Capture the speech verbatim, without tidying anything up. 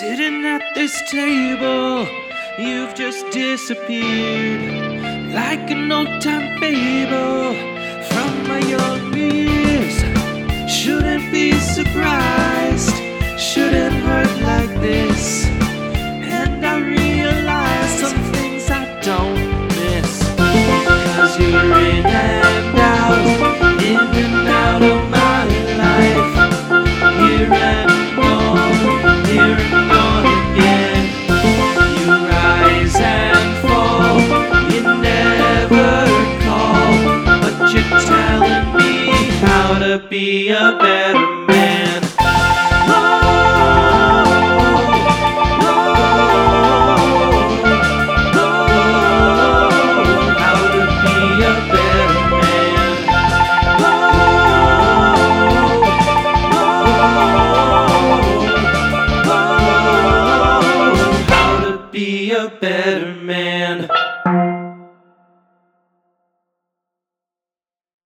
Sitting at this table, you've just disappeared like an old-time fable from my young years. Shouldn't be surprised, shouldn't hurt like this. And I realize some things I don't miss, 'cause you're in and out, in and out of my life. Here and gone, here and gone again. You rise and fall, you never call, but you're telling me how to be a better man. Oh, oh, oh, how to be a better man. Oh, oh, oh, how to be a better man.